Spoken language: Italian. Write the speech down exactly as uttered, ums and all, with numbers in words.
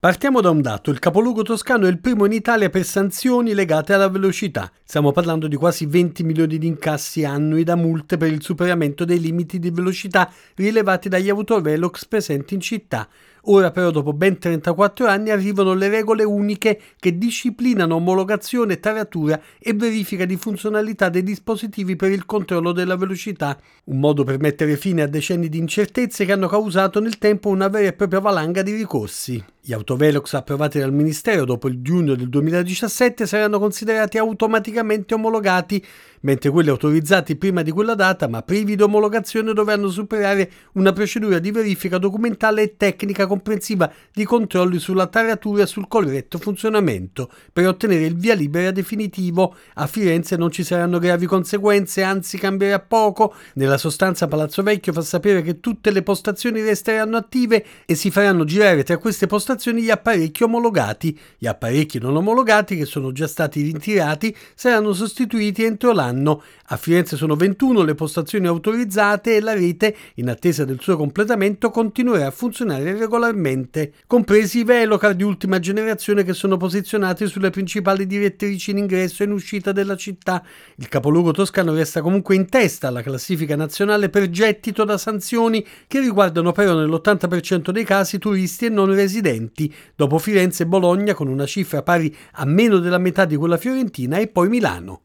Partiamo da un dato: il capoluogo toscano è il primo in Italia per sanzioni legate alla velocità. Stiamo parlando di quasi venti milioni di incassi annui da multe per il superamento dei limiti di velocità rilevati dagli autovelox presenti in città. Ora però, dopo ben trentaquattro anni, arrivano le regole uniche che disciplinano omologazione, taratura e verifica di funzionalità dei dispositivi per il controllo della velocità, un modo per mettere fine a decenni di incertezze che hanno causato nel tempo una vera e propria valanga di ricorsi. Gli autovelox approvati dal Ministero dopo il giugno del duemiladiciassette saranno considerati automaticamente omologati, mentre quelli autorizzati prima di quella data ma privi di omologazione dovranno superare una procedura di verifica documentale e tecnica comprensiva di controlli sulla taratura e sul corretto funzionamento per ottenere il via libera definitivo. A Firenze non ci saranno gravi conseguenze, anzi cambierà poco. Nella sostanza Palazzo Vecchio fa sapere che tutte le postazioni resteranno attive e si faranno girare tra queste postazioni gli apparecchi omologati. Gli apparecchi non omologati, che sono già stati ritirati, saranno sostituiti entro l'anno. A Firenze sono ventuno le postazioni autorizzate e la rete, in attesa del suo completamento, continuerà a funzionare regolarmente, compresi i velocar di ultima generazione che sono posizionati sulle principali direttrici in ingresso e in uscita della città. Il capoluogo toscano resta comunque in testa alla classifica nazionale per gettito da sanzioni, che riguardano però nell'ottanta per cento dei casi turisti e non residenti, dopo Firenze e Bologna con una cifra pari a meno della metà di quella fiorentina e poi Milano.